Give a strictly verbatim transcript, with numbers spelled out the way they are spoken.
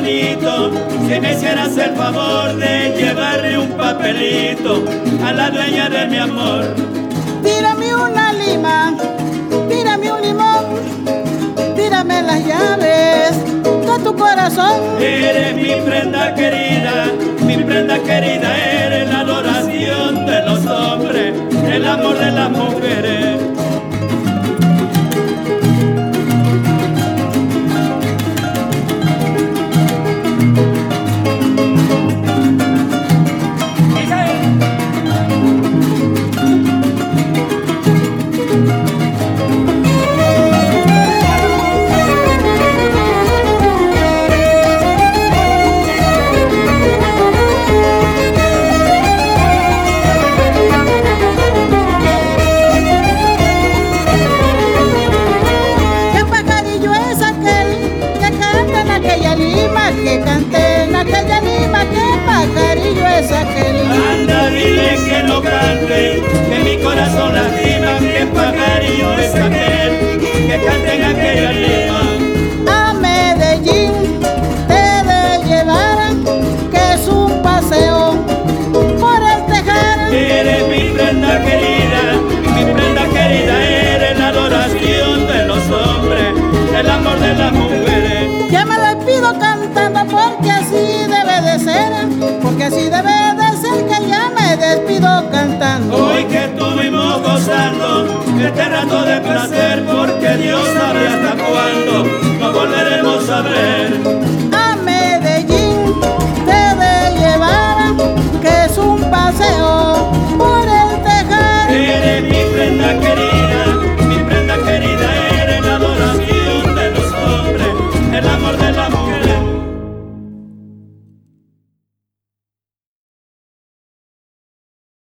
bonito, si me hicieras el favor de llevarle un papelito a la dueña de mi amor. Tírame una lima, tírame un limón, tírame las llaves de tu corazón. Eres mi prenda querida, mi prenda querida, eres la adoración de los hombres, el amor de las mujeres. Que cante en aquella lima, que pajarillo es aquel. Anda, dile que no cante, que mi corazón lastima, que pajarillo es aquel, que cante en aquella lima. A Medellín te de llevar, que es un paseo por el tejar. Eres mi prenda querida, mi prenda querida, eres la adoración de los hombres, el amor de las mujeres. Ya me despido cantando porque así debe de ser, porque así debe de ser que ya me despido cantando. Hoy que estuvimos gozando este rato de placer, porque Dios sabe hasta cuándo nos volveremos a ver.